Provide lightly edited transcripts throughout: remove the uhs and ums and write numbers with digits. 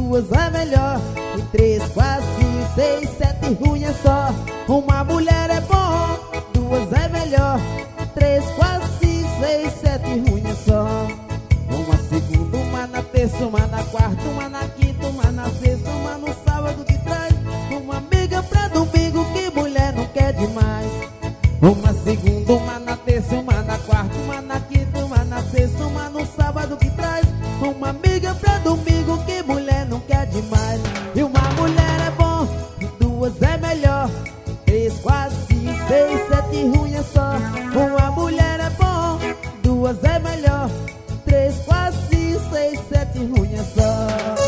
duas é melhor. E 3, 4, 5, 6, 7 ruim é só. Uma mulher é bom, duas é melhor. 3, 4, 5, 6, 7 ruim é só. Uma segunda, uma na terça, uma na quarta, uma na quinta, uma na sexta, uma no sábado que traz. Uma amiga pra domingo, que mulher não quer demais. Uma segunda, uma na terça, uma na quarta, uma na quinta, uma na sexta, uma no sábado que traz. Uma amiga pra domingo, que mulher não quer demais. E uma mulher é bom, duas é melhor. 3, 4, 5, 6, 7 ruim é só. Uma mulher é bom, duas é melhor. 3, 4, 5, 6, 7 ruim é só.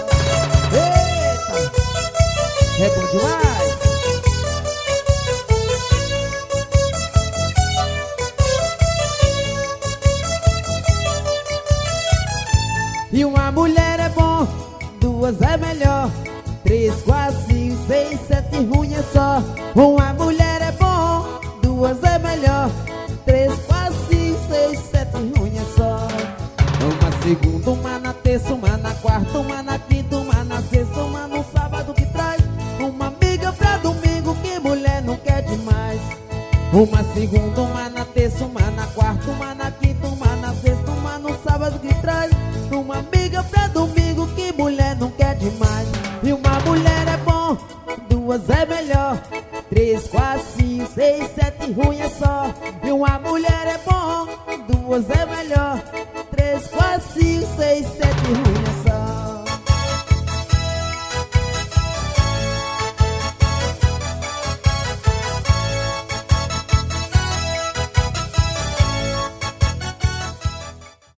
Eita, é bom demais. E uma mulher é bom, duas é melhor. 3, 4, 5, 6, 7 ruim é só. Uma mulher é bom, duas é melhor. 3, 4, 5, 6, 7 ruim é só. Uma segunda, uma na terça, uma na quarta, uma na quinta, uma na sexta, uma no sábado que traz. Uma amiga pra domingo, que mulher não quer demais. Uma segunda, uma na terça, uma na quarta, uma na quinta, uma na sexta, uma no sábado que traz. Uma amiga pra domingo.